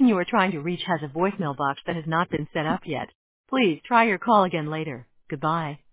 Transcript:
person you are trying to reach has a voicemail box that has not been set up yet. Please try your call again later. Goodbye.